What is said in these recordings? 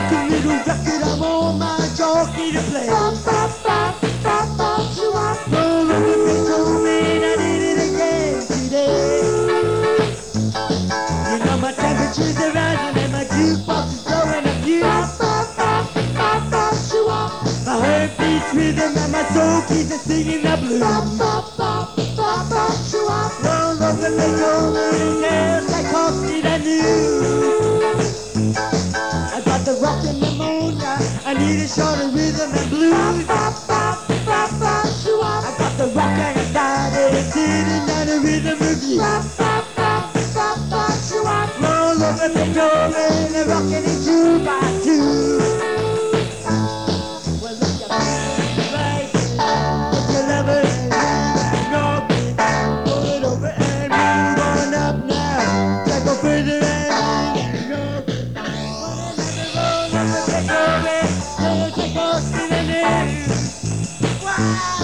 like a little record, I'm on my jockey to play. Roll on the Beethoven, I did it again today. You know my temperature's are rising and my jukebox is blowing a fuse. My heart beats rhythm and my soul keeps a singing the blues. Roll over Beethoven, tales like Coffee the news. I got the rock and pneumonia, I need a shot of rhythm and blues. I got the rock and I started sitting down a rhythm review. Roll over Beethoven and rocking it 2 by 2. Well, look at me, right, put your lover and no beat. Roll it over and move on up now. Let's go further and no beat. Roll over Beethoven, let's take off to the news. Wow!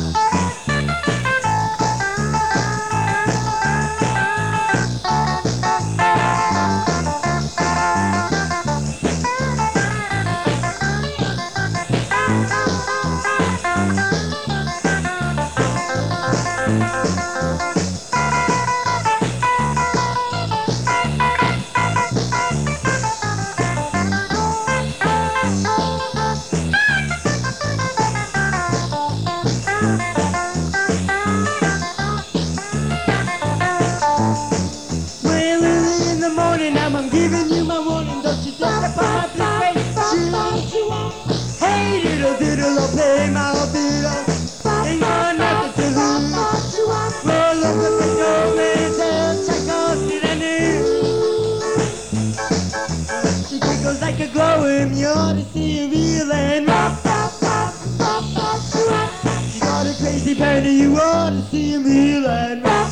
I'm giving you my warning, don't you dare upon my PlayStation. Hey diddle diddle, I'll pay my bill. Ain't got nothing to lose. Roll over the Beethoven, tell Tchaikovsky the news. She giggles like a glowworm, you ought to see a real and rock. She got a crazy panda, you ought to see a real and rock.